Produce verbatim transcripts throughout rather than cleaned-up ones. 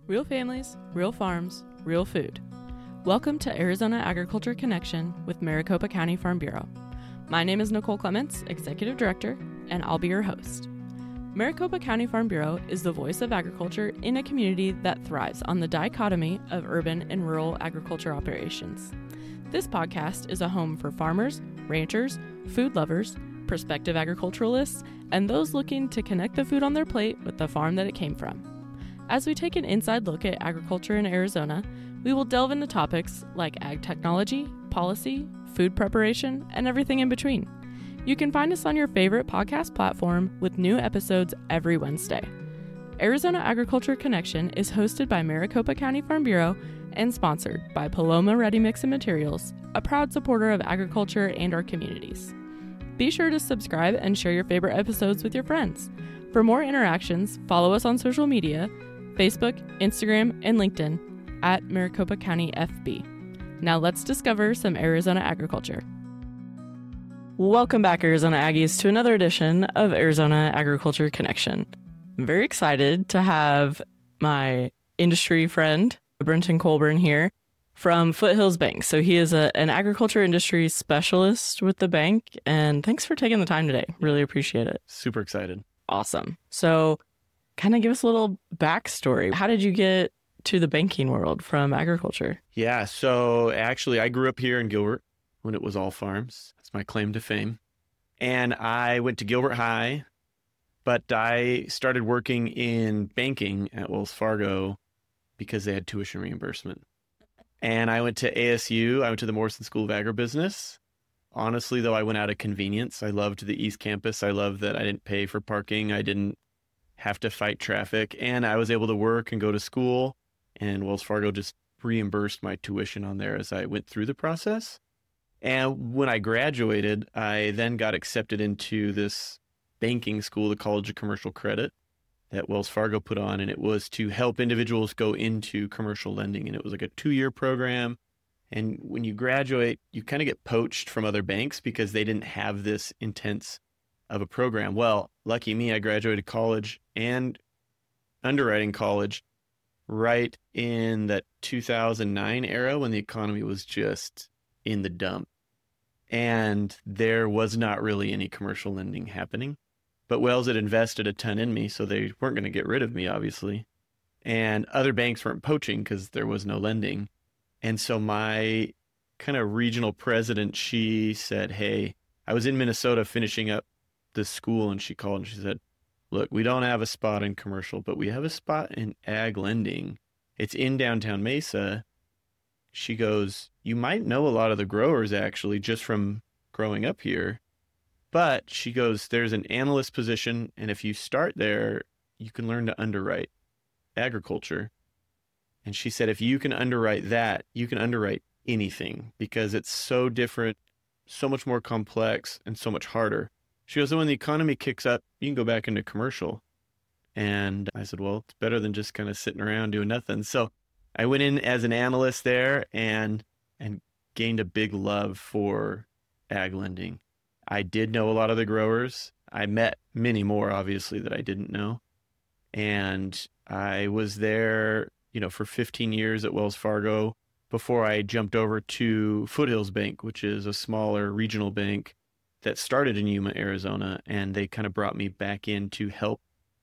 Real families, real farms, real food. Welcome to Arizona Agriculture Connection with Maricopa County Farm Bureau. My name is Nicole Clements, Executive Director, and I'll be your host. Maricopa County Farm Bureau is the voice of agriculture in a community that thrives on the dichotomy of urban and rural agriculture operations. This podcast is a home for farmers, ranchers, food lovers, prospective agriculturalists, and those looking to connect the food on their plate with the farm that it came from. As we take an inside look at agriculture in Arizona, we will delve into topics like ag technology, policy, food preparation, and everything in between. You can find us on your favorite podcast platform with new episodes every Wednesday. Arizona Agriculture Connection is hosted by Maricopa County Farm Bureau and sponsored by Paloma Ready Mix and Materials, a proud supporter of agriculture and our communities. Be sure to subscribe and share your favorite episodes with your friends. For more interactions, follow us on social media, Facebook, Instagram, and LinkedIn at Maricopa County F B. Now let's discover some Arizona agriculture. Welcome back, Arizona Aggies, to another edition of Arizona Agriculture Connection. I'm very excited to have my industry friend, Brenton Colburn, here from Foothills Bank. So he is a, an agriculture industry specialist with the bank, and thanks for taking the time today. Really appreciate it. Super excited. Awesome. So kind of give us a little backstory. How did you get to the banking world from agriculture? Yeah, so actually I grew up here in Gilbert when it was all farms. That's my claim to fame. And I went to Gilbert High, but I started working in banking at Wells Fargo because they had tuition reimbursement. And I went to A S U. I went to the Morrison School of Agribusiness. Honestly, though, I went out of convenience. I loved the East Campus. I loved that I didn't pay for parking. I didn't have to fight traffic, and I was able to work and go to school, and Wells Fargo just reimbursed my tuition on there as I went through the process. And when I graduated, I then got accepted into this banking school, the College of Commercial Credit, that Wells Fargo put on, and it was to help individuals go into commercial lending, and it was like a two-year program. And when you graduate, you kind of get poached from other banks because they didn't have this intense of a program. Well, lucky me, I graduated college and underwriting college right in that two thousand nine era when the economy was just in the dump. And there was not really any commercial lending happening. But Wells had invested a ton in me, so they weren't going to get rid of me, obviously. And other banks weren't poaching because there was no lending. And so my kind of regional president, she said, hey, I was in Minnesota finishing up this school, and she called and she said, look, we don't have a spot in commercial, but we have a spot in ag lending. It's in downtown Mesa. She goes, you might know a lot of the growers actually just from growing up here. But she goes, there's an analyst position, and if you start there, you can learn to underwrite agriculture. And she said, if you can underwrite that, you can underwrite anything because it's so different, so much more complex, and so much harder. She goes, so when the economy kicks up, you can go back into commercial. And I said, well, it's better than just kind of sitting around doing nothing. So I went in as an analyst there and and gained a big love for ag lending. I did know a lot of the growers. I met many more, obviously, that I didn't know. And I was there, you know, for fifteen years at Wells Fargo before I jumped over to Foothills Bank, which is a smaller regional bank that started in Yuma, Arizona, and they kind of brought me back in to help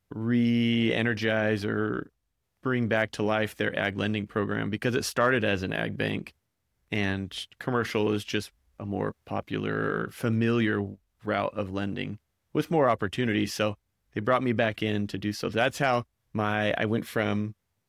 re-energize or bring back to life their ag lending program because it started as an ag bank, and commercial is just a more popular, familiar route of lending with more opportunities. So they brought me back in to do so. That's how my I went from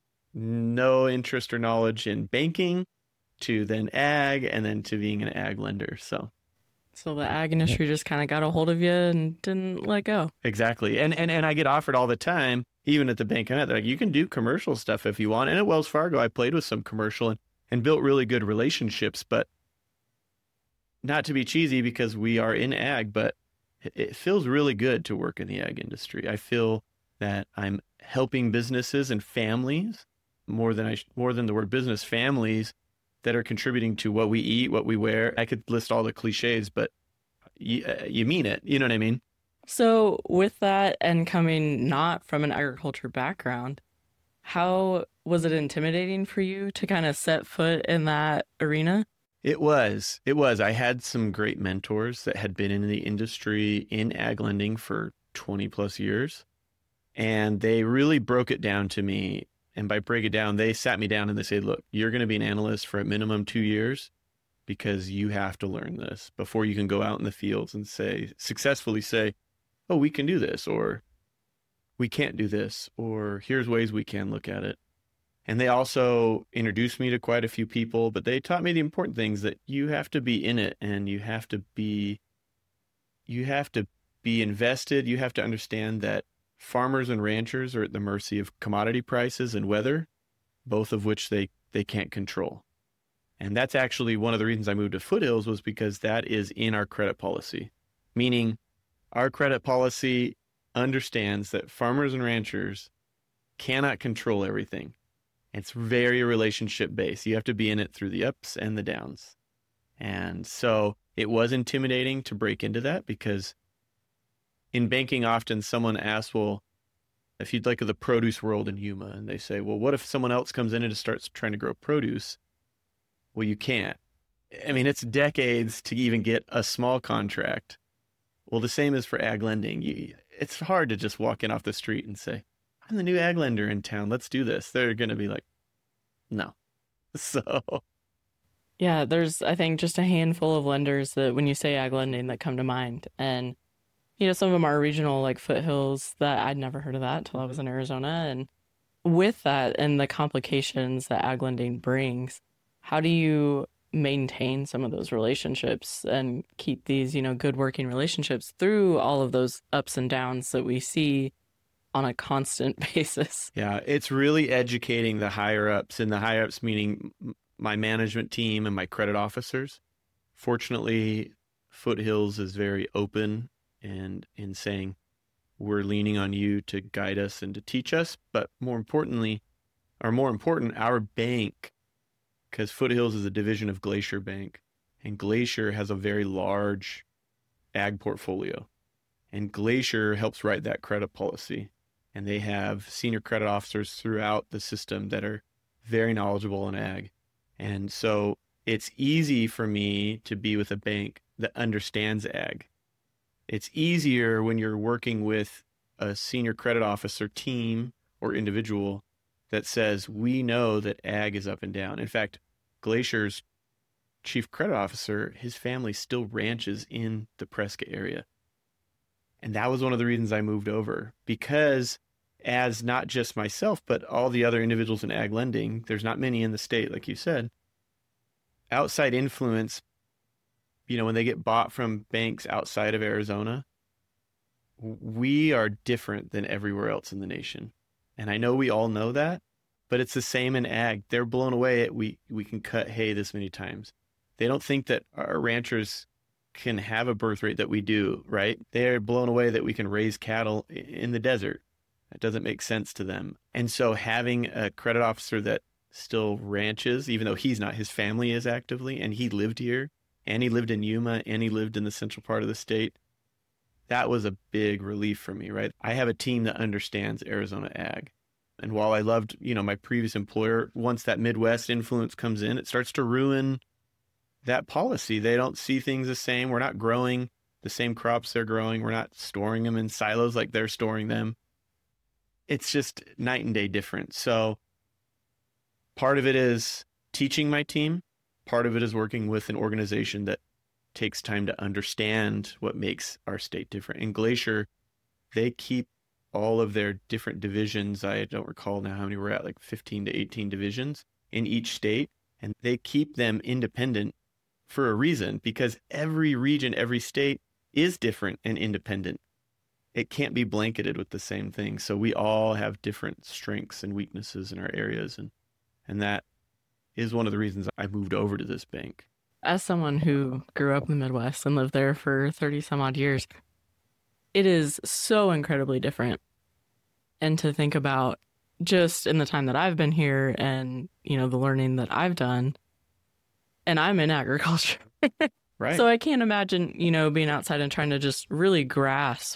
no interest or knowledge in banking to then ag, and then to being an ag lender. So. So the ag industry just kind of got a hold of you and didn't let go. Exactly. And and and I get offered all the time, even at the bank, they're like, you can do commercial stuff if you want. And at Wells Fargo, I played with some commercial and, and built really good relationships, but not to be cheesy because we are in ag, but it, it feels really good to work in the ag industry. I feel that I'm helping businesses and families more than I more than the word business, families that are contributing to what we eat, what we wear. I could list all the cliches, but you, uh, you mean it. You know what I mean? So with that, and coming not from an agriculture background, How was it intimidating for you to kind of set foot in that arena? It was. It was. I had some great mentors that had been in the industry in ag lending for twenty plus years. And they really broke it down to me. And by break it down, they sat me down and they said, look, you're going to be an analyst for a minimum two years because you have to learn this before you can go out in the fields and say, successfully say, oh, we can do this, or we can't do this, or here's ways we can look at it. And they also introduced me to quite a few people, but they taught me the important things, that you have to be in it and you have to be, you have to be invested. You have to understand that farmers and ranchers are at the mercy of commodity prices and weather, both of which they, they can't control. And that's actually one of the reasons I moved to Foothills, was because that is in our credit policy, meaning our credit policy understands that farmers and ranchers cannot control everything. It's very relationship based. You have to be in it through the ups and the downs. And so it was intimidating to break into that, because in banking, often someone asks, well, if you'd like the produce world in Yuma, and they say, well, what if someone else comes in and just starts trying to grow produce? Well, you can't. I mean, it's decades to even get a small contract. Well, the same is for ag lending. You, it's hard to just walk in off the street and say, I'm the new ag lender in town, let's do this. They're going to be like, no. So. Yeah, there's, I think, just a handful of lenders that when you say ag lending that come to mind. And, you know, some of them are regional, like Foothills, that I'd never heard of that until I was in Arizona. And with that and the complications that ag lending brings, how do you maintain some of those relationships and keep these, you know, good working relationships through all of those ups and downs that we see on a constant basis? Yeah, it's really educating the higher ups, and the higher ups meaning my management team and my credit officers. Fortunately, Foothills is very open and in saying, we're leaning on you to guide us and to teach us. But more importantly, or more important, our bank, because Foothills is a division of Glacier Bank, and Glacier has a very large ag portfolio, and Glacier helps write that credit policy. And they have senior credit officers throughout the system that are very knowledgeable in ag. And so it's easy for me to be with a bank that understands ag. It's easier when you're working with a senior credit officer team or individual that says, we know that ag is up and down. In fact, Glacier's chief credit officer, his family still ranches in the Prescott area. And that was one of the reasons I moved over, because as not just myself, but all the other individuals in ag lending, there's not many in the state, like you said, outside influence, you know, when they get bought from banks outside of Arizona, we are different than everywhere else in the nation. And I know we all know that, but it's the same in ag. They're blown away at we, we can cut hay this many times. They don't think that our ranchers can have a birth rate that we do, right? They're blown away that we can raise cattle in the desert. That doesn't make sense to them. And so having a credit officer that still ranches, even though he's not, his family is actively, and he lived here, and he lived in Yuma, and he lived in the central part of the state, that was a big relief for me, right? I have a team that understands Arizona ag. And while I loved, you know, my previous employer, once that Midwest influence comes in, it starts to ruin that policy. They don't see things the same. We're not growing the same crops they're growing. We're not storing them in silos like they're storing them. It's just night and day different. So part of it is teaching my team. Part of it is working with an organization that takes time to understand what makes our state different. In Glacier, they keep all of their different divisions. I don't recall now how many we're at, like fifteen to eighteen divisions in each state. And they keep them independent for a reason, because every region, every state is different and independent. It can't be blanketed with the same thing. So we all have different strengths and weaknesses in our areas. And, and that is one of the reasons I moved over to this bank. As someone who grew up in the Midwest and lived there for thirty some odd years, it is so incredibly different. And to think about just in the time that I've been here and, you know, the learning that I've done, and I'm in agriculture. Right. So I can't imagine, you know, being outside and trying to just really grasp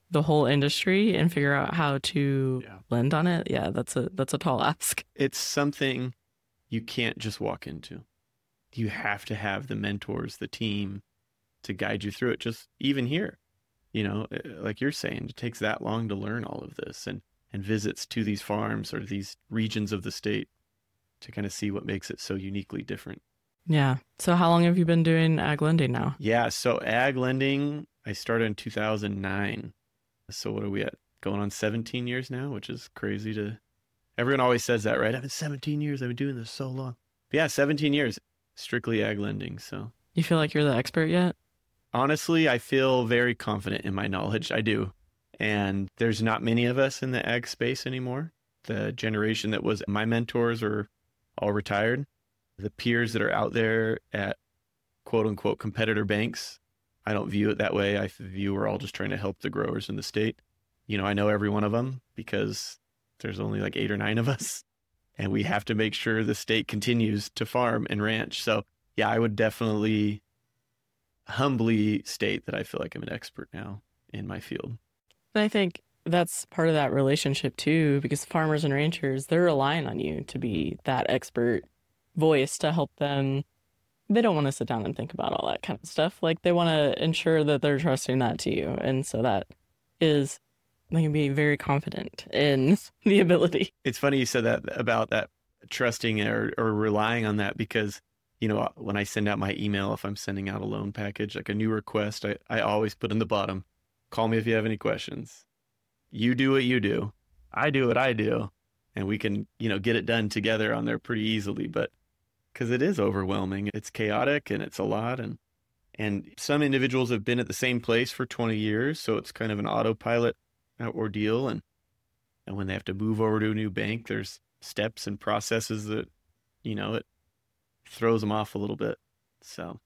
the whole industry and figure out how to Yeah. blend on it. Yeah, that's a that's a tall ask. It's something you can't just walk into. You have to have the mentors, the team to guide you through it. Just even here, you know, like you're saying, it takes that long to learn all of this and, and visits to these farms or these regions of the state to kind of see what makes it so uniquely different. Yeah. So how long have you been doing ag lending now? Yeah. So ag lending, I started in two thousand nine. So what are we at? Going on seventeen years now, which is crazy to, everyone always says that, right? I've been seventeen years. I've been doing this so long. But yeah, seventeen years, strictly ag lending. So You feel like you're the expert yet? honestly, I feel very confident in my knowledge. I do. And there's not many of us in the ag space anymore. The generation that was my mentors are all retired. The peers that are out there at quote unquote competitor banks, I don't view it that way. I view we're all just trying to help the growers in the state. You know, I know every one of them because there's only like eight or nine of us, and we have to make sure the state continues to farm and ranch. So yeah, I would definitely humbly state that I feel like I'm an expert now in my field. And I think that's part of that relationship too, because farmers and ranchers, they're relying on you to be that expert voice to help them. They don't want to sit down and think about all that kind of stuff. Like they want to ensure that they're trusting that to you. And so that is, they can be very confident in the ability. It's funny you said that about that trusting or, or relying on that because, you know, when I send out my email, if I'm sending out a loan package, like a new request, I, I always put in the bottom, call me if you have any questions. You do what you do. I do what I do. And we can, you know, get it done together on there pretty easily. But because it is overwhelming, it's chaotic and it's a lot. And, and some individuals have been at the same place for twenty years. So it's kind of an autopilot ordeal. And, and when they have to move over to a new bank, there's steps and processes that, you know, it throws them off a little bit. So,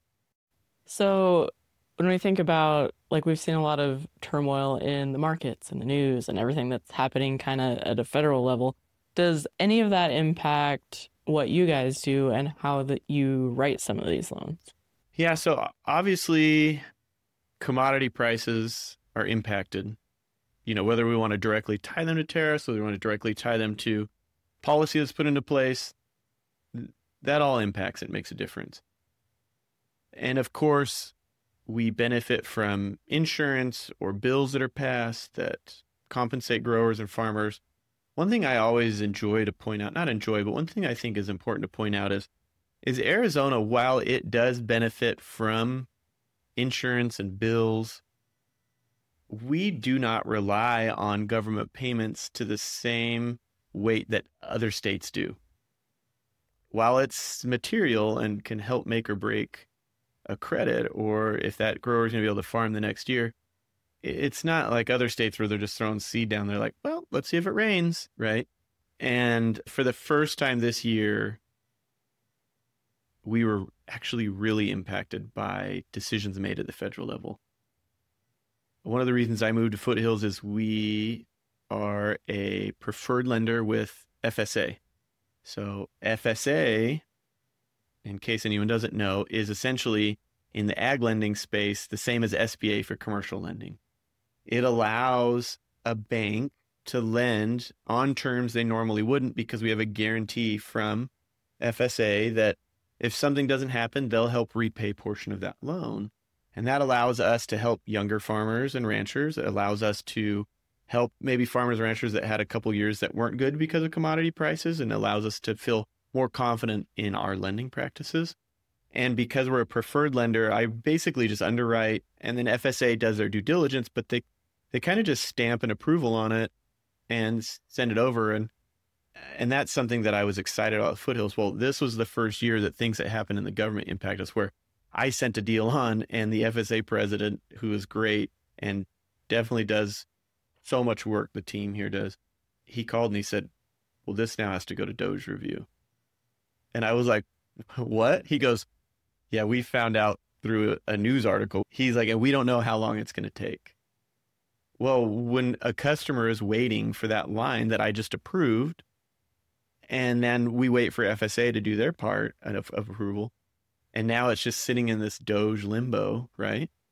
So when we think about, like, we've seen a lot of turmoil in the markets and the news and everything that's happening kind of at a federal level, does any of that impact what you guys do and how that you write some of these loans? yeah, so obviously commodity prices are impacted, you know, whether we want to directly tie them to tariffs, or we want to directly tie them to policy that's put into place, that all impacts it, makes a difference. And of course, we benefit from insurance or bills that are passed that compensate growers and farmers. One thing I always enjoy to point out, not enjoy, but one thing I think is important to point out is, is Arizona, while it does benefit from insurance and bills, we do not rely on government payments to the same weight that other states do. While it's material and can help make or break a credit, or if that grower is going to be able to farm the next year, it's not like other states where they're just throwing seed down. They're like, well, let's see if it rains, right? And for the first time this year, we were actually really impacted by decisions made at the federal level. One of the reasons I moved to Foothills is we are a preferred lender with F S A. So F S A, in case anyone doesn't know, is essentially in the ag lending space the same as S B A for commercial lending. It allows a bank to lend on terms they normally wouldn't because we have a guarantee from F S A that if something doesn't happen, they'll help repay a portion of that loan. And that allows us to help younger farmers and ranchers. It allows us to help maybe farmers and ranchers that had a couple years that weren't good because of commodity prices, and allows us to feel more confident in our lending practices. And because we're a preferred lender, I basically just underwrite, and then F S A does their due diligence, but they, they kind of just stamp an approval on it and send it over. And and that's something that I was excited about at Foothills. Well, this was the first year that things that happened in the government impact us, where I sent a deal on, and the F S A president, who is great and definitely does so much work, the team here does, he called and he said, well, this now has to go to DOJ review. And I was like, what? He goes, yeah, we found out through a news article. He's like, and we don't know how long it's going to take. Well, when a customer is waiting for that line that I just approved, and then we wait for F S A to do their part of, of approval, and now it's just sitting in this DOJ limbo, right?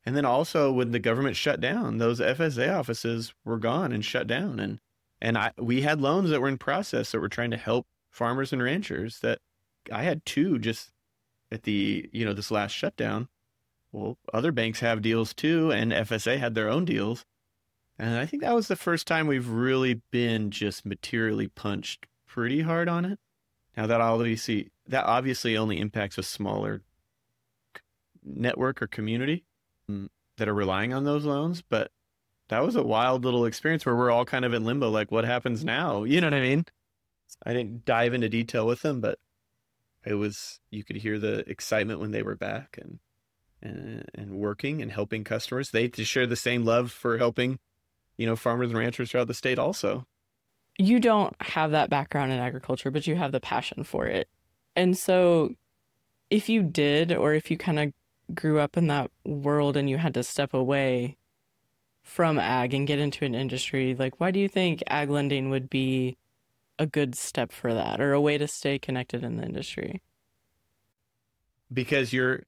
And then also when the government shut down, those F S A offices were gone and shut down. And and I we had loans that were in process that were trying to help farmers and ranchers that I had two just at the, you know, this last shutdown. Well, other banks have deals too, and F S A had their own deals. And I think that was the first time we've really been just materially punched pretty hard on it. Now that obviously that obviously only impacts a smaller network or community that are relying on those loans, but that was a wild little experience where we're all kind of in limbo, like what happens now? You know what I mean? I didn't dive into detail with them, but it was, you could hear the excitement when they were back and and, and working and helping customers. They just share the same love for helping, you know, farmers and ranchers throughout the state also. You don't have that background in agriculture, but you have the passion for it. And so if you did, or if you kind of grew up in that world and you had to step away from ag and get into an industry, like, why do you think ag lending would be a good step for that, or a way to stay connected in the industry? Because you're,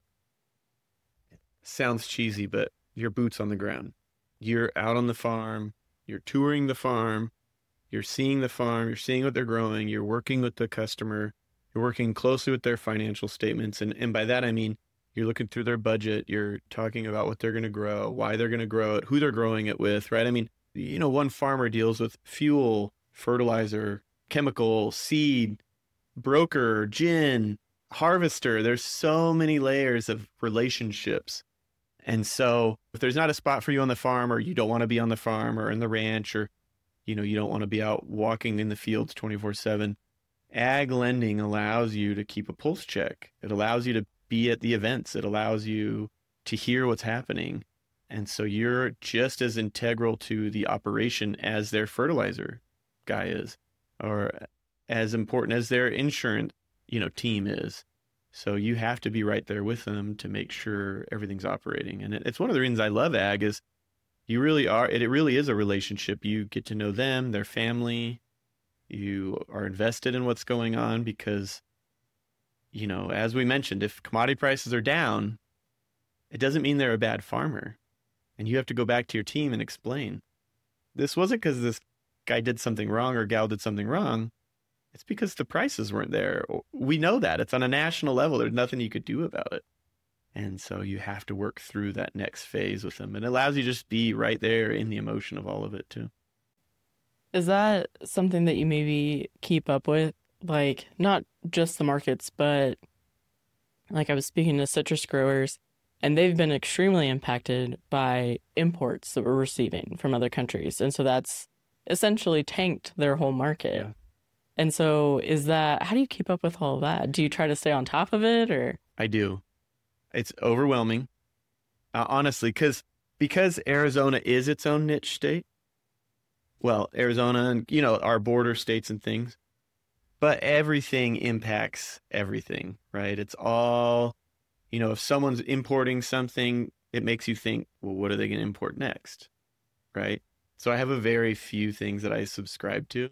sounds cheesy, but your boots on the ground. You're out on the farm, you're touring the farm, you're seeing the farm, you're seeing what they're growing, you're working with the customer, you're working closely with their financial statements. And, and by that, I mean, you're looking through their budget, you're talking about what they're going to grow, why they're going to grow it, who they're growing it with, right? I mean, you know, one farmer deals with fuel, fertilizer, chemical, seed, broker, gin, harvester. There's so many layers of relationships. And so if there's not a spot for you on the farm, or you don't want to be on the farm or in the ranch, or, you know, you don't want to be out walking in the fields twenty-four seven, ag lending allows you to keep a pulse check. It allows you to be at the events. It allows you to hear what's happening. And so you're just as integral to the operation as their fertilizer guy is, or as important as their insurance, you know, team is. So you have to be right there with them to make sure everything's operating. And it, it's one of the reasons I love ag is you really are, it, it really is a relationship. You get to know them, their family. You are invested in what's going on because, you know, as we mentioned, if commodity prices are down, it doesn't mean they're a bad farmer. And you have to go back to your team and explain, this wasn't because this guy did something wrong or gal did something wrong. It's because the prices weren't there. We know that. It's on a national level. There's nothing you could do about it. And so you have to work through that next phase with them. And it allows you to just be right there in the emotion of all of it too. Is that something that you maybe keep up with? Like, not just the markets, but like I was speaking to citrus growers, and they've been extremely impacted by imports that we're receiving from other countries. And so that's essentially tanked their whole market. Yeah. And so is that, how do you keep up with all of that? Do you try to stay on top of it, or? I do. It's overwhelming, uh, honestly, because because Arizona is its own niche state. Well, Arizona and, you know, our border states and things, but everything impacts everything, right? It's all, you know, if someone's importing something, it makes you think, well, what are they going to import next, right? So I have a very few things that I subscribe to,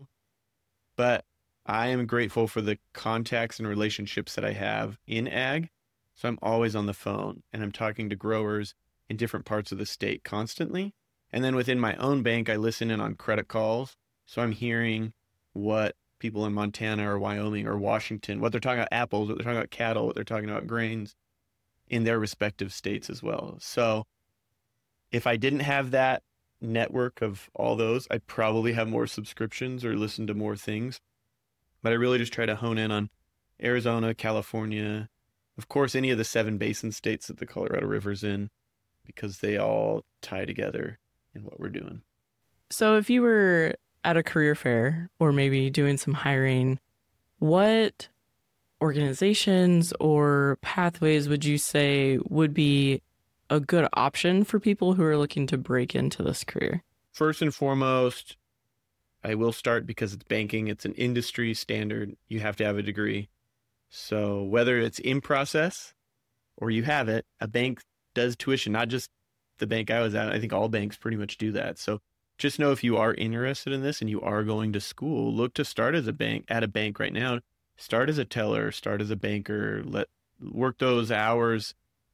but I am grateful for the contacts and relationships that I have in ag. So I'm always on the phone and I'm talking to growers in different parts of the state constantly. And then within my own bank, I listen in on credit calls. So I'm hearing what people in Montana or Wyoming or Washington, what they're talking about apples, what they're talking about cattle, what they're talking about grains in their respective states as well. So if I didn't have that network of all those, I'd probably have more subscriptions or listen to more things. But I really just try to hone in on Arizona, California, of course, any of the seven basin states that the Colorado River's in, because they all tie together in what we're doing. So if you were at a career fair or maybe doing some hiring, what organizations or pathways would you say would be a good option for people who are looking to break into this career? First and foremost, I will start because it's banking. It's an industry standard. You have to have a degree. So whether it's in process or you have it, a bank does tuition, not just the bank I was at. I think all banks pretty much do that. So just know if you are interested in this and you are going to school, look to start as a bank at a bank right now. Start as a teller, start as a banker, let work those hours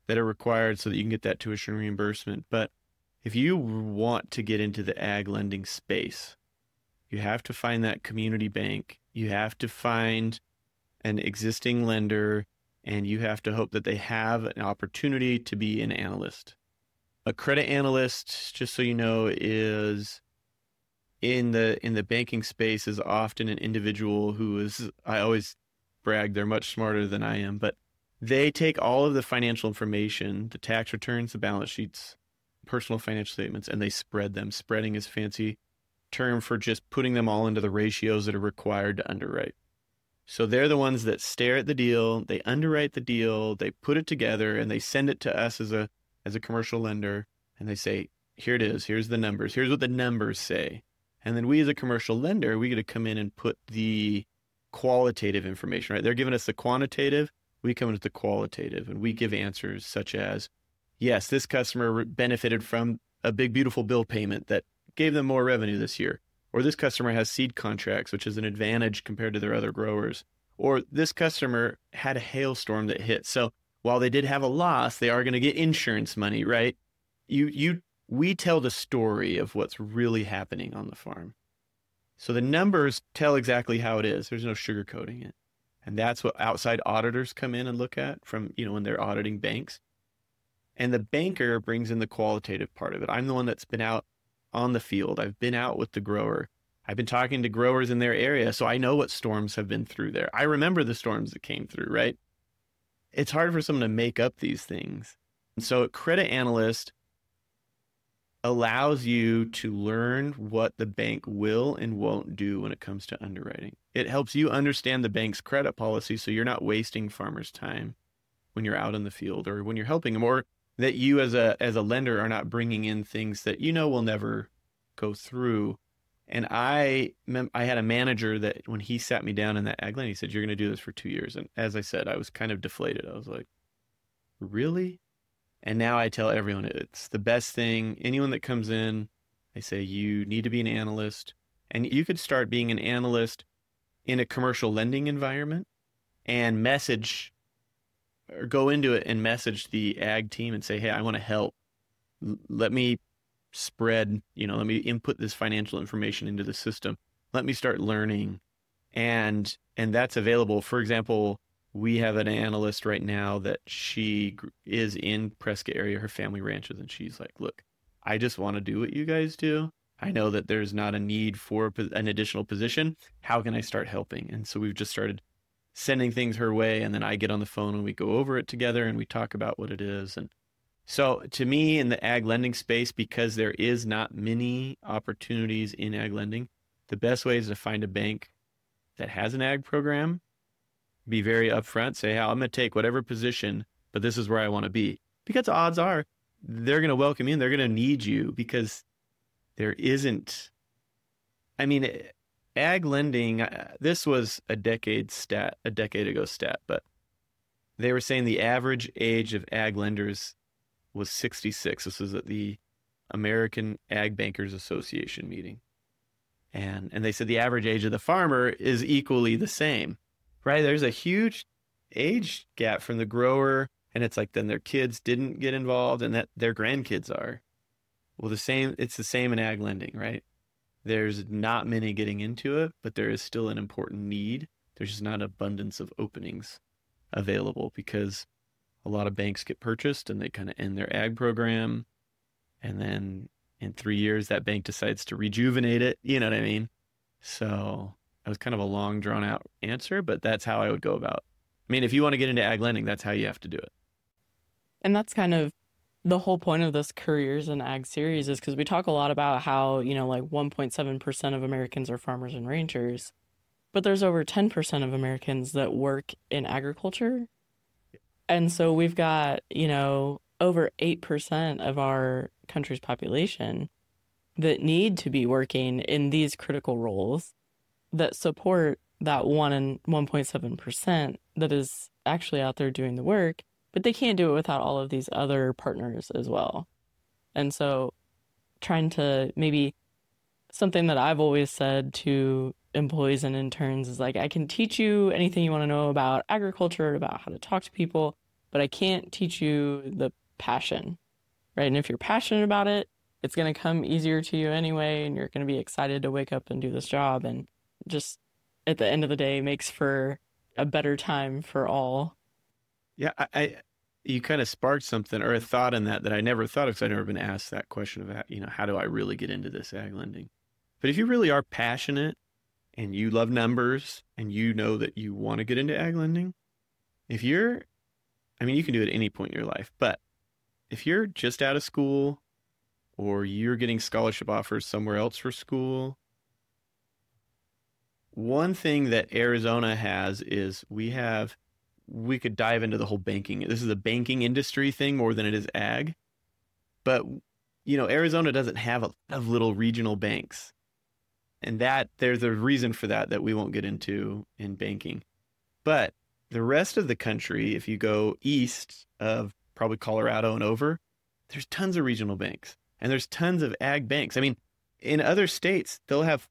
that are required so that you can get that tuition reimbursement. But if you want to get into the ag lending space, you have to find that community bank. You have to find an existing lender, and you have to hope that they have an opportunity to be an analyst. A credit analyst, just so you know, is in the in the banking space is often an individual who is, I always brag, they're much smarter than I am, but they take all of the financial information, the tax returns, the balance sheets, personal financial statements, and they spread them. Spreading is a fancy term for just putting them all into the ratios that are required to underwrite. So they're the ones that stare at the deal, they underwrite the deal, they put it together, and they send it to us as a as a commercial lender, and they say, here it is, here's the numbers, here's what the numbers say. And then we as a commercial lender, we get to come in and put the qualitative information, right? They're giving us the quantitative, we come in with the qualitative, and we give answers such as, yes, this customer benefited from a big, beautiful bill payment that gave them more revenue this year. Or this customer has seed contracts, which is an advantage compared to their other growers. Or this customer had a hailstorm that hit. So while they did have a loss, they are going to get insurance money, right? You, you, we tell the story of what's really happening on the farm. So the numbers tell exactly how it is. There's no sugarcoating it. And that's what outside auditors come in and look at from, you know, when they're auditing banks. And the banker brings in the qualitative part of it. I'm the one that's been out on the field. I've been out with the grower. I've been talking to growers in their area, so I know what storms have been through there. I remember the storms that came through, right? It's hard for someone to make up these things. And so a credit analyst allows you to learn what the bank will and won't do when it comes to underwriting. It helps you understand the bank's credit policy so you're not wasting farmers' time when you're out in the field or when you're helping them, or that you as a as a lender are not bringing in things that you know will never go through. And I I had a manager that when he sat me down in that ag lending, he said, you're going to do this for two years. And as I said, I was kind of deflated. I was like, really? And now I tell everyone it's the best thing. Anyone that comes in, I say, you need to be an analyst. And you could start being an analyst in a commercial lending environment and message or go into it and message the ag team and say, hey, I want to help. Let me spread, you know, let me input this financial information into the system. Let me start learning. And, and that's available. For example, we have an analyst right now that she is in Prescott area, her family ranches, and she's like, look, I just want to do what you guys do. I know that there's not a need for an additional position. How can I start helping? And so we've just started sending things her way, and then I get on the phone and we go over it together and we talk about what it is. And so to me, in the ag lending space, because there is not many opportunities in ag lending, the best way is to find a bank that has an ag program, be very upfront, say, hey, I'm going to take whatever position, but this is where I want to be. Because odds are they're going to welcome you and they're going to need you, because there isn't, I mean, ag lending, this was a decade stat, a decade ago stat, but they were saying the average age of ag lenders was sixty-six. This was at the American Ag Bankers Association meeting. And and they said the average age of the farmer is equally the same, right? There's a huge age gap from the grower, and it's like then their kids didn't get involved and that their grandkids are. Well, the same, it's the same in ag lending, right? There's not many getting into it, but there is still an important need. There's just not an abundance of openings available because a lot of banks get purchased and they kind of end their ag program. And then in three years, that bank decides to rejuvenate it. You know what I mean? So that was kind of a long drawn out answer, but that's how I would go about. I mean, if you want to get into ag lending, that's how you have to do it. And that's kind of the whole point of this Careers in Ag series, is because we talk a lot about how, you know, like one point seven percent of Americans are farmers and ranchers, but there's over ten percent of Americans that work in agriculture. And so we've got, you know, over eight percent of our country's population that need to be working in these critical roles that support that one and one point seven percent that is actually out there doing the work, but they can't do it without all of these other partners as well. And so trying to maybe, something that I've always said to employees and interns is like, I can teach you anything you want to know about agriculture, about how to talk to people, but I can't teach you the passion, right? And if you're passionate about it, it's going to come easier to you anyway, and you're going to be excited to wake up and do this job. And just at the end of the day, makes for a better time for all. Yeah, I, I you kind of sparked something or a thought in that that I never thought of because I'd never been asked that question of, you know, how do I really get into this ag lending? But if you really are passionate and you love numbers and you know that you want to get into ag lending, if you're, I mean, you can do it at any point in your life, but if you're just out of school or you're getting scholarship offers somewhere else for school, one thing that Arizona has is we have, we could dive into the whole banking. This is a banking industry thing more than it is ag. But, you know, Arizona doesn't have a lot of little regional banks. And that there's a reason for that that we won't get into in banking. But the rest of the country, if you go east of probably Colorado and over, there's tons of regional banks and there's tons of ag banks. I mean, in other states, they'll have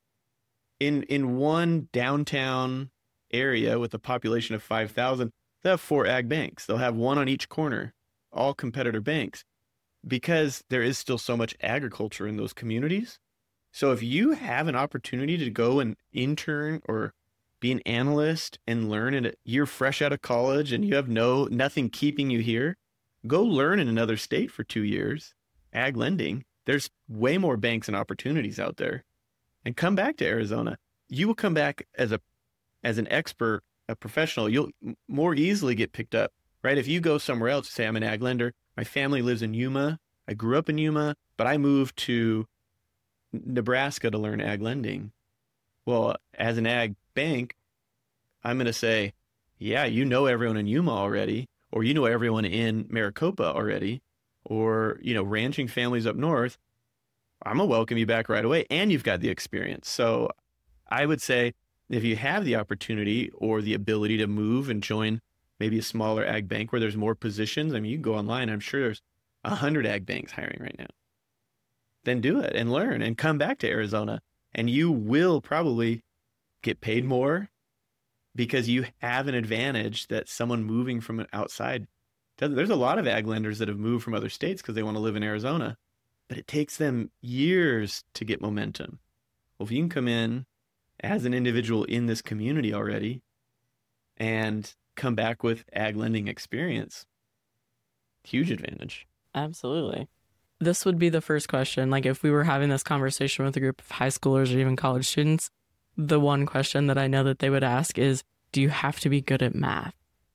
in in one downtown area with a population of five thousand, they'll have four ag banks. They'll have one on each corner, all competitor banks, because there is still so much agriculture in those communities. So if you have an opportunity to go and intern or be an analyst and learn, and you're fresh out of college and you have no nothing keeping you here, go learn in another state for two years, ag lending. There's way more banks and opportunities out there, and come back to Arizona. You will come back as a as an expert, a professional. You'll more easily get picked up, right? If you go somewhere else, say I'm an ag lender, my family lives in Yuma, I grew up in Yuma, but I moved to Nebraska to learn ag lending. Well, as an ag bank, I'm going to say, yeah, you know everyone in Yuma already, or you know everyone in Maricopa already, or, you know, ranching families up north. I'm going to welcome you back right away, and you've got the experience. So I would say if you have the opportunity or the ability to move and join maybe a smaller ag bank where there's more positions, I mean, you can go online. I'm sure there's a hundred ag banks hiring right now. Then do it and learn and come back to Arizona, and you will probably get paid more because you have an advantage that someone moving from outside doesn't. There's a lot of ag lenders that have moved from other states because they want to live in Arizona, but it takes them years to get momentum. Well, if you can come in as an individual in this community already and come back with ag lending experience, huge advantage. Absolutely. This would be the first question. Like if we were having this conversation with a group of high schoolers or even college students, the one question that I know that they would ask is, do you have to be good at math?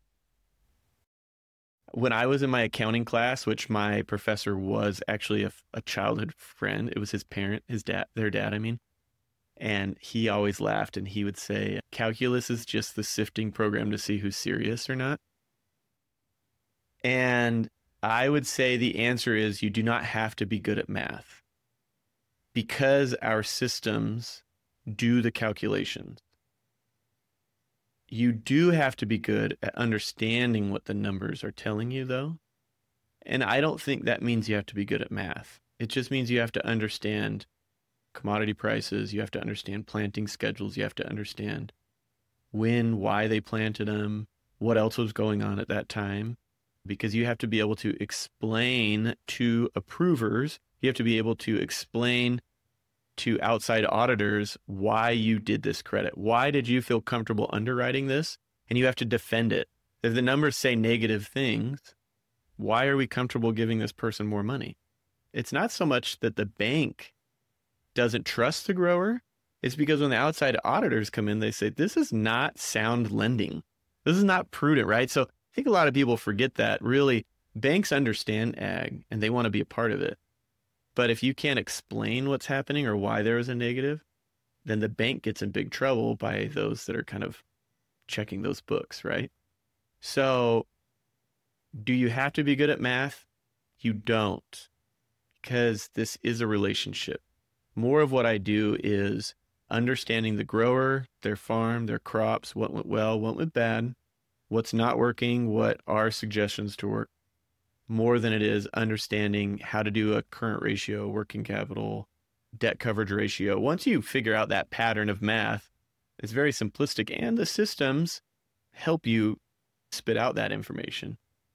When I was in my accounting class, which my professor was actually a, a childhood friend, it was his parent, his dad, their dad, I mean, and he always laughed and he would say, calculus is just the sifting program to see who's serious or not. And I would say the answer is you do not have to be good at math because our systems do the calculations. You do have to be good at understanding what the numbers are telling you, though. And I don't think that means you have to be good at math. It just means you have to understand commodity prices. You have to understand planting schedules. You have to understand when, why they planted them, what else was going on at that time. Because you have to be able to explain to approvers, you have to be able to explain to outside auditors why you did this credit. Why did you feel comfortable underwriting this? And you have to defend it. If the numbers say negative things, why are we comfortable giving this person more money? It's not so much that the bank doesn't trust the grower. It's because when the outside auditors come in, they say, this is not sound lending. This is not prudent, right? So I think a lot of people forget that really banks understand ag and they want to be a part of it. But if you can't explain what's happening or why there is a negative, then the bank gets in big trouble by those that are kind of checking those books, right? So do you have to be good at math? You don't, because this is a relationship. More of what I do is understanding the grower, their farm, their crops, what went well, what went bad, what's not working, what are suggestions to work, more than it is understanding how to do a current ratio, working capital, debt coverage ratio. Once you figure out that pattern of math, it's very simplistic, and the systems help you spit out that information.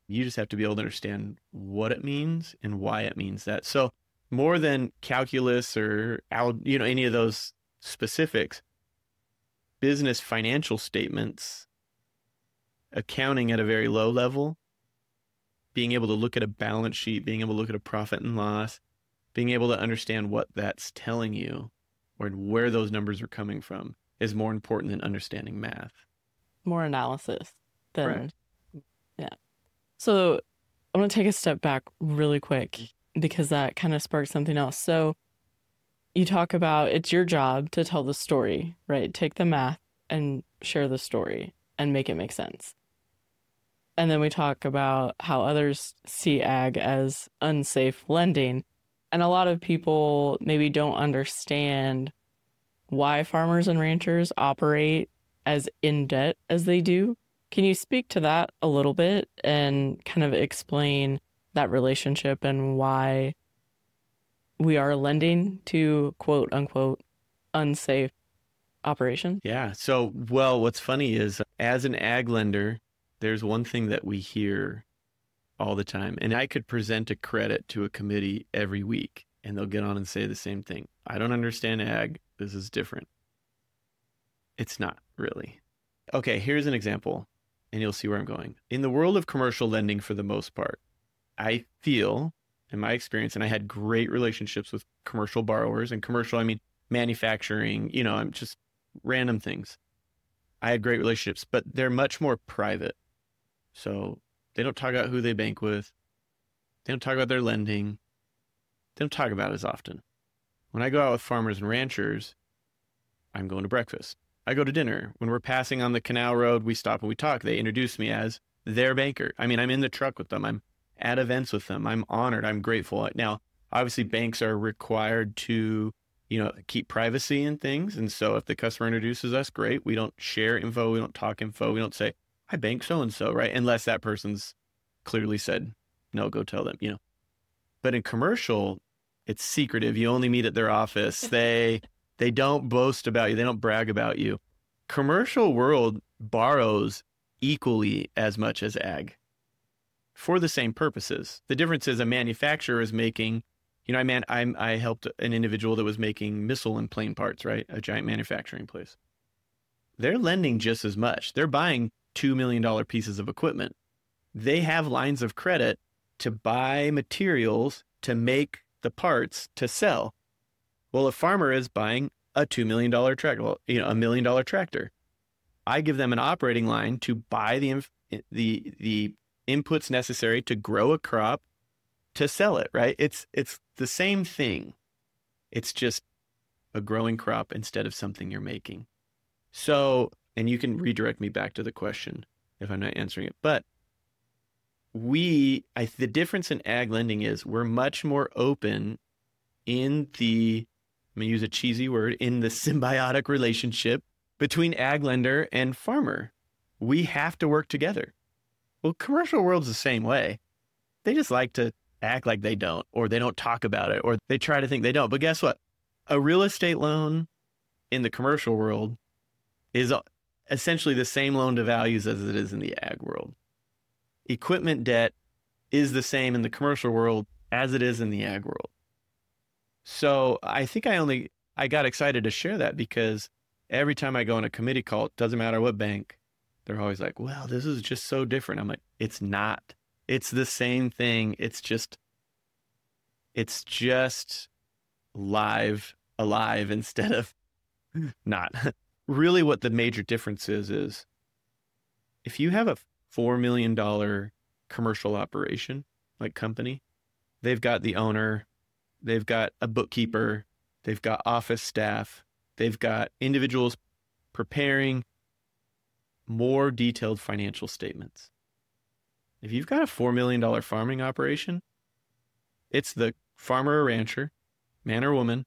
You just have to be able to understand what it means and why it means that. So more than calculus or, you know, any of those specifics, business financial statements, accounting at a very low level, being able to look at a balance sheet, being able to look at a profit and loss, being able to understand what that's telling you or where those numbers are coming from is more important than understanding math. More analysis than, Correct. Yeah. So I want to take a step back really quick because that kind of sparked something else. So you talk about it's your job to tell the story, right? Take the math and share the story and make it make sense. And then we talk about how others see ag as unsafe lending. And a lot of people maybe don't understand why farmers and ranchers operate as in debt as they do. Can you speak to that a little bit and kind of explain that relationship and why we are lending to quote unquote unsafe operations? Yeah. So, well, what's funny is as an ag lender, there's one thing that we hear all the time, and I could present a credit to a committee every week and they'll get on and say the same thing. I don't understand ag. This is different. It's not really. Okay, here's an example, and you'll see where I'm going. In the world of commercial lending, for the most part, I feel, in my experience, and I had great relationships with commercial borrowers, and commercial, I mean, manufacturing, you know, I'm just random things. I had great relationships, but they're much more private. So they don't talk about who they bank with. They don't talk about their lending. They don't talk about it as often. When I go out with farmers and ranchers, I'm going to breakfast. I go to dinner. When we're passing on the canal road, we stop and we talk. They introduce me as their banker. I mean, I'm in the truck with them. I'm at events with them. I'm honored. I'm grateful. Now, obviously, banks are required to, you know, keep privacy and things. And so if the customer introduces us, great. We don't share info. We don't talk info. We don't say, I bank so-and-so, right? Unless that person's clearly said, no, go tell them, you know. But in commercial, it's secretive. You only meet at their office. They they don't boast about you. They don't brag about you. Commercial world borrows equally as much as ag for the same purposes. The difference is a manufacturer is making, you know, I man, I'm, I helped an individual that was making missile and plane parts, right? A giant manufacturing place. They're lending just as much. They're buying two million dollars pieces of equipment. They have lines of credit to buy materials to make the parts to sell. Well, a farmer is buying a two million dollars tractor, well, you know, a million dollar tractor. I give them an operating line to buy the, the, the inputs necessary to grow a crop to sell it, right? It's, it's the same thing. It's just a growing crop instead of something you're making. So, and you can redirect me back to the question if I'm not answering it, but we, I, the difference in ag lending is we're much more open in the, I'm going to use a cheesy word, in the symbiotic relationship between ag lender and farmer. We have to work together. Well, commercial world's the same way. They just like to act like they don't, or they don't talk about it, or they try to think they don't. But guess what? A real estate loan in the commercial world is essentially the same loan to values as it is in the ag world. Equipment debt is the same in the commercial world as it is in the ag world. So I think I only, I got excited to share that because every time I go on a committee call, it doesn't matter what bank, they're always like, well, this is just so different. I'm like, it's not. It's the same thing. It's just, it's just live, alive instead of not. Really what the major difference is, is if you have a four million dollars commercial operation, like company, they've got the owner, they've got a bookkeeper, they've got office staff, they've got individuals preparing more detailed financial statements. If you've got a four million dollars farming operation, it's the farmer or rancher, man or woman,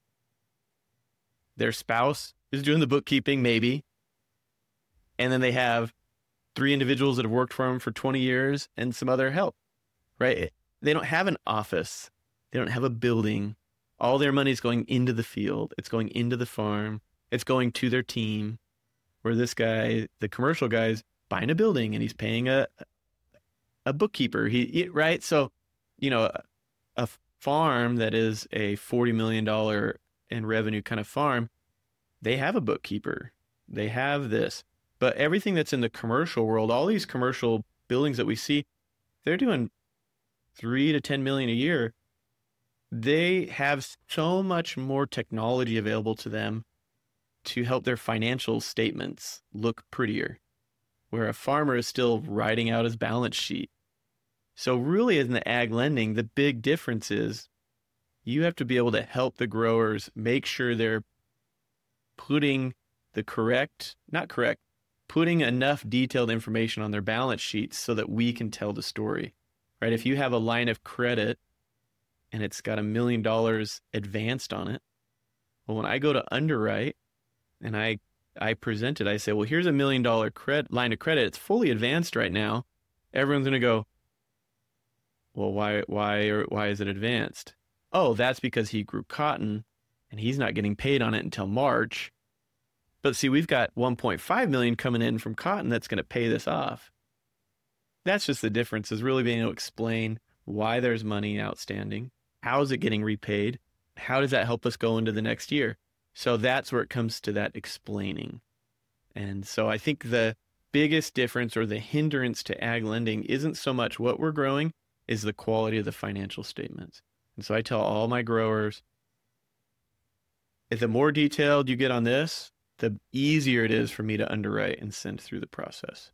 their spouse is doing the bookkeeping maybe, and then they have three individuals that have worked for them for twenty years and some other help, right? They don't have an office. They don't have a building. All their money is going into the field. It's going into the farm. It's going to their team. Where this guy, the commercial guy, is buying a building and he's paying a a bookkeeper. He, right? So, you know, a, a farm that is a forty million dollars in revenue kind of farm, they have a bookkeeper. They have this. But everything that's in the commercial world, all these commercial buildings that we see, they're doing three to ten million a year. They have so much more technology available to them to help their financial statements look prettier, where a farmer is still writing out his balance sheet. So really in the ag lending, the big difference is you have to be able to help the growers make sure they're putting the correct, not correct, putting enough detailed information on their balance sheets so that we can tell the story, right? If you have a line of credit and it's got a million dollars advanced on it, well, when I go to underwrite and I I present it, I say, well, here's a million dollar cred- line of credit. It's fully advanced right now. Everyone's going to go, well, why why or why is it advanced? Oh, that's because he grew cotton and he's not getting paid on it until March. But see, we've got one point five million coming in from cotton that's going to pay this off. That's just the difference, is really being able to explain why there's money outstanding. How is it getting repaid? How does that help us go into the next year? So that's where it comes to that explaining. And so I think the biggest difference or the hindrance to ag lending isn't so much what we're growing, is the quality of the financial statements. And so I tell all my growers, if the more detailed you get on this, the easier it is for me to underwrite and send through the process.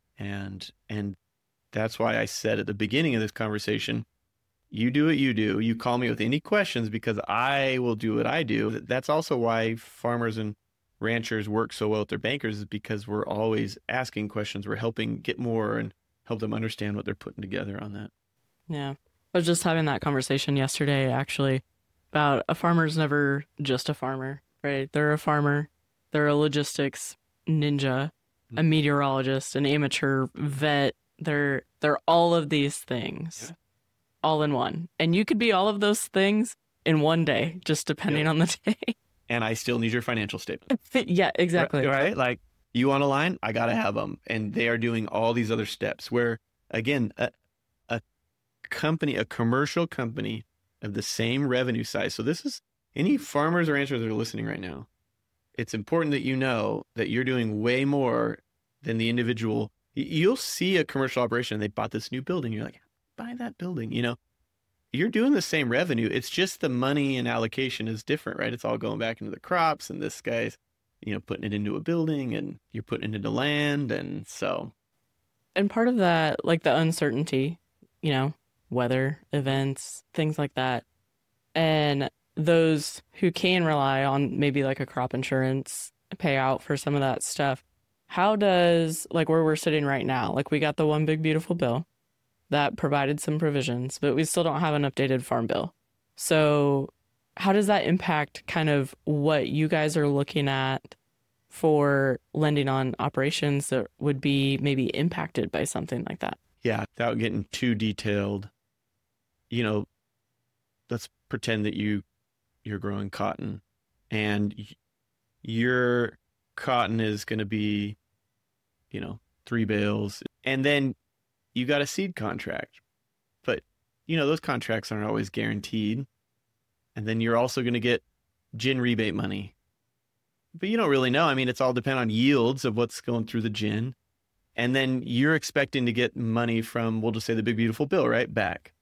And and that's why I said at the beginning of this conversation, you do what you do. You call me with any questions because I will do what I do. That's also why farmers and ranchers work so well with their bankers, is because we're always asking questions. We're helping get more and help them understand what they're putting together on that. Yeah. I was just having that conversation yesterday, actually, about a farmer's never just a farmer, right? They're a farmer. They're a logistics ninja, a meteorologist, an amateur vet. They're they're all of these things, yeah, all in one. And you could be all of those things in one day, just depending, yep, on the day. And I still need your financial statement. Yeah, exactly. Right, right? Like, you want a line? I got to have them. And they are doing all these other steps where, again, a, a company, a commercial company of the same revenue size. So this is, any farmers or ranchers that are listening right now, it's important that you know that you're doing way more than the individual. You'll see a commercial operation and they bought this new building. You're like, buy that building, you know, you're doing the same revenue. It's just the money and allocation is different, right? It's all going back into the crops, and this guy's, you know, putting it into a building, and you're putting it into land. And so. And part of that, like the uncertainty, you know, weather, events, things like that. And those who can rely on maybe like a crop insurance payout for some of that stuff, how does, like where we're sitting right now, like we got the one big beautiful bill that provided some provisions, but we still don't have an updated farm bill. So how does that impact kind of what you guys are looking at for lending on operations that would be maybe impacted by something like that? Yeah, without getting too detailed, you know, let's pretend that you you're growing cotton, and your cotton is going to be, you know, three bales, and then you got a seed contract, but you know, those contracts aren't always guaranteed. And then you're also going to get gin rebate money, but you don't really know. I mean, it's all depend on yields of what's going through the gin. And then you're expecting to get money from, we'll just say the big beautiful bill, right back.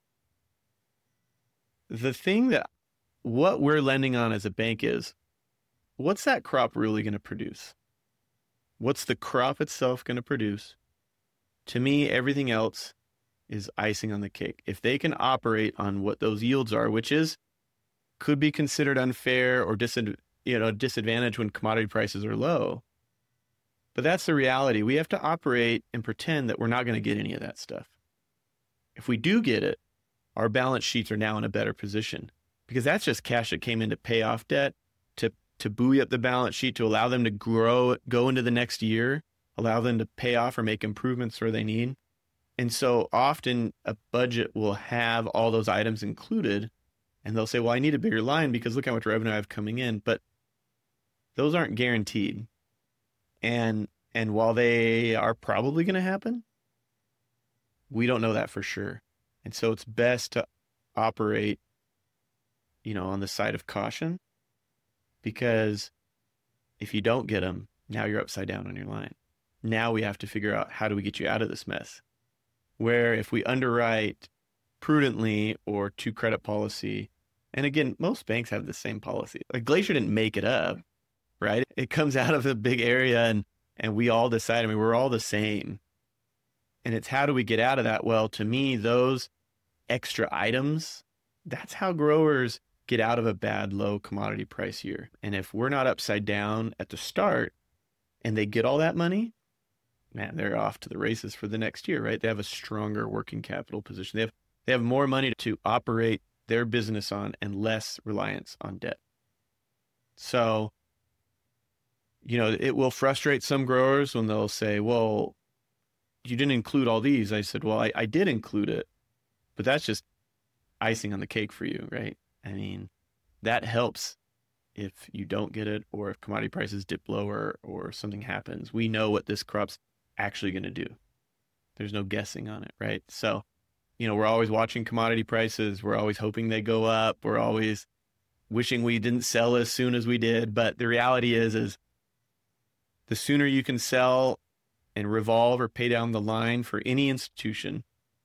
The thing that what we're lending on as a bank is, what's that crop really going to produce? What's the crop itself going to produce? To me, everything else is icing on the cake. If they can operate on what those yields are, which is could be considered unfair or dis, you know, disadvantage when commodity prices are low. But that's the reality. We have to operate and pretend that we're not going to get any of that stuff. If we do get it, our balance sheets are now in a better position, because that's just cash that came in to pay off debt, to to buoy up the balance sheet, to allow them to grow, go into the next year, allow them to pay off or make improvements where they need. And so often a budget will have all those items included, and they'll say, well, I need a bigger line because look how much revenue I have coming in. But those aren't guaranteed. And and while they are probably going to happen, We don't know that for sure. And so it's best to operate, you know, on the side of caution, because if you don't get them, now you're upside down on your line. Now we have to figure out, how do we get you out of this mess? Where if we underwrite prudently or to credit policy, and again, most banks have the same policy. Like Glacier didn't make it up, right? It comes out of a big area, and and we all decide, I mean, we're all the same. And it's, how do we get out of that? Well, to me, those extra items, that's how growers get out of a bad, low commodity price year. And if we're not upside down at the start and they get all that money, man, they're off to the races for the next year, right? They have a stronger working capital position. They have, they have more money to operate their business on and less reliance on debt. So, you know, it will frustrate some growers when they'll say, well, you didn't include all these. I said, well, I, I did include it, but that's just icing on the cake for you, right? I mean, that helps if you don't get it, or if commodity prices dip lower or something happens. We know what this crop's actually going to do. There's no guessing on it, right? So, you know, we're always watching commodity prices. We're always hoping they go up. We're always wishing we didn't sell as soon as we did. But the reality is, is the sooner you can sell and revolve or pay down the line for any institution,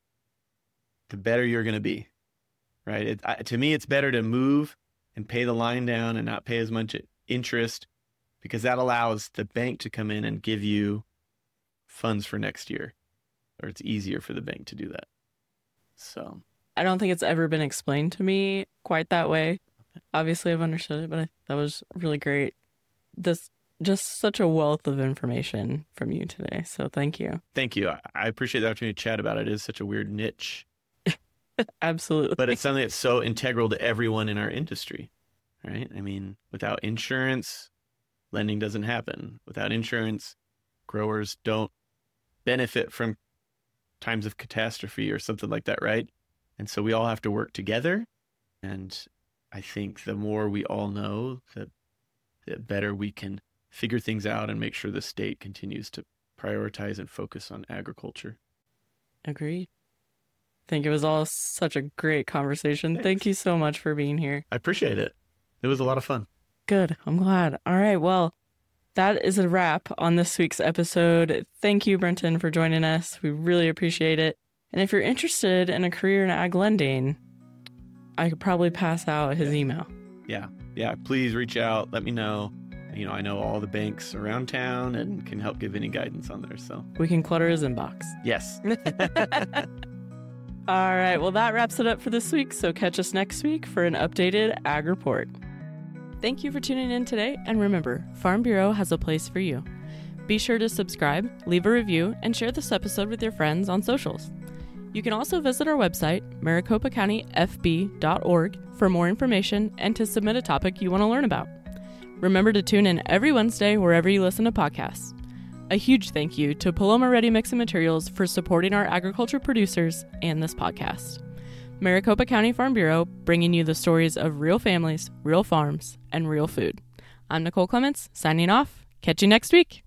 the better you're going to be, right? It, I, to me, it's better to move and pay the line down and not pay as much interest, because that allows the bank to come in and give you funds for next year, or it's easier for the bank to do that. So I don't think it's ever been explained to me quite that way. Obviously, I've understood it, but I, that was really great. This just such a wealth of information from you today. So thank you. Thank you. I, I appreciate the opportunity to chat about it. It is such a weird niche. Absolutely. But it's something that's so integral to everyone in our industry, right? I mean, without insurance, lending doesn't happen. Without insurance, growers don't benefit from times of catastrophe or something like that, right? And so we all have to work together. And I think the more we all know, the, the better we can figure things out and make sure the state continues to prioritize and focus on agriculture. Agreed. I think it was all such a great conversation. Thanks. Thank you so much for being here. I appreciate it. It was a lot of fun. Good. I'm glad. All right. Well, that is a wrap on this week's episode. Thank you, Brenton, for joining us. We really appreciate it. And if you're interested in a career in ag lending, I could probably pass out his email. Yeah. Yeah. Please reach out. Let me know. You know, I know all the banks around town and can help give any guidance on there. So we can clutter his inbox. Yes. All right. Well, that wraps it up for this week. So catch us next week for an updated Ag Report. Thank you for tuning in today. And remember, Farm Bureau has a place for you. Be sure to subscribe, leave a review, and share this episode with your friends on socials. You can also visit our website, maricopa county f b dot org, for more information and to submit a topic you want to learn about. Remember to tune in every Wednesday wherever you listen to podcasts. A huge thank you to Paloma Ready Mixing Materials for supporting our agriculture producers and this podcast. Maricopa County Farm Bureau, bringing you the stories of real families, real farms, and real food. I'm Nicole Clements, signing off. Catch you next week.